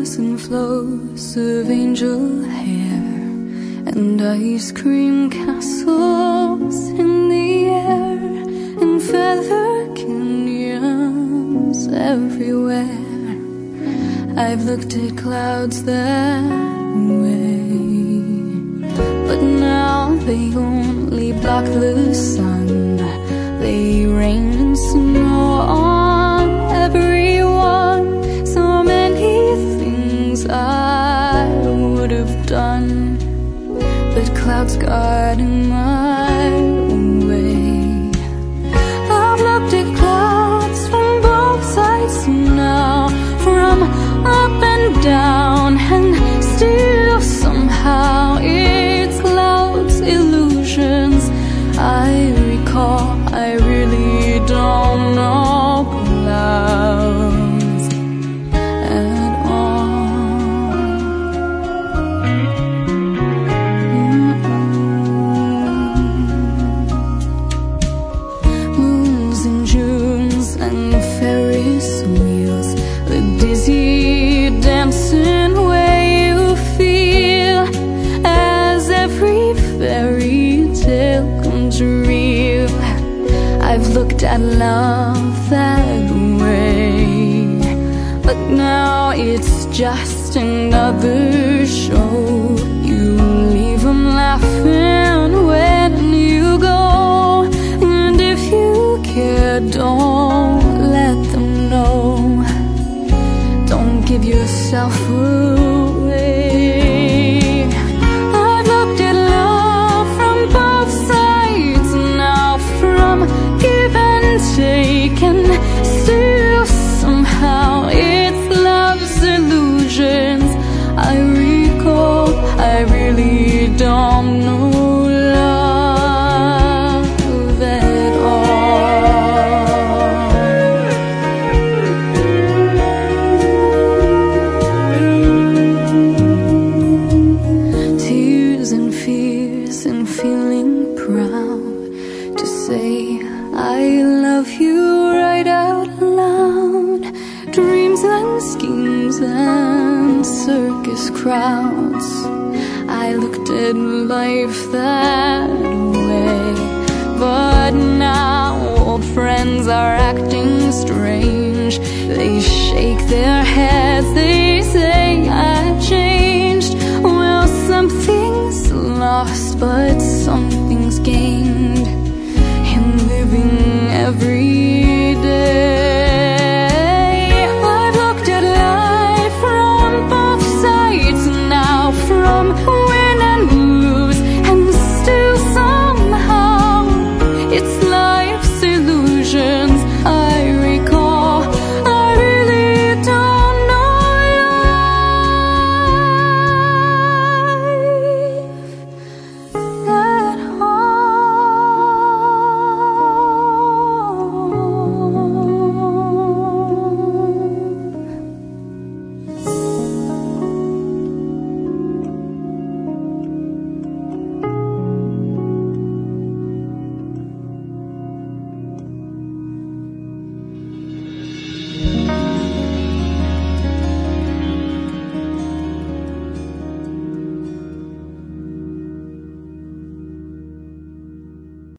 flows and flows of angel hair and ice cream castles in the air and feather canyons everywhere. I've looked at clouds that way, but now they only block the sun. They rain and snow on everyone. So many things I would have done, but clouds got in my way. I've looked at clouds from both sides now, from up and down, and still somehow it's clouds, illusions I recall. I really don't know clouds at all. Moons and Junes and Ferris wheels, the dizzy dancing way you feel as every fairy tale comes real. I've looked at love that way, but now it's just another show. You leave them laughing when you go, and if you care, don't let them know. Don't give yourself away. I've looked at love from both sides now, from give and take, and still somehow it's love's illusions I recall. I really don't know love at all. Tears and fears and feeling proud to say I love you right out loud. Dreams and schemes and circus crowds, I looked at life that way, but now old friends are acting strange. They shake their heads, they say I've changed. Well, something's lost, but something's gained in living every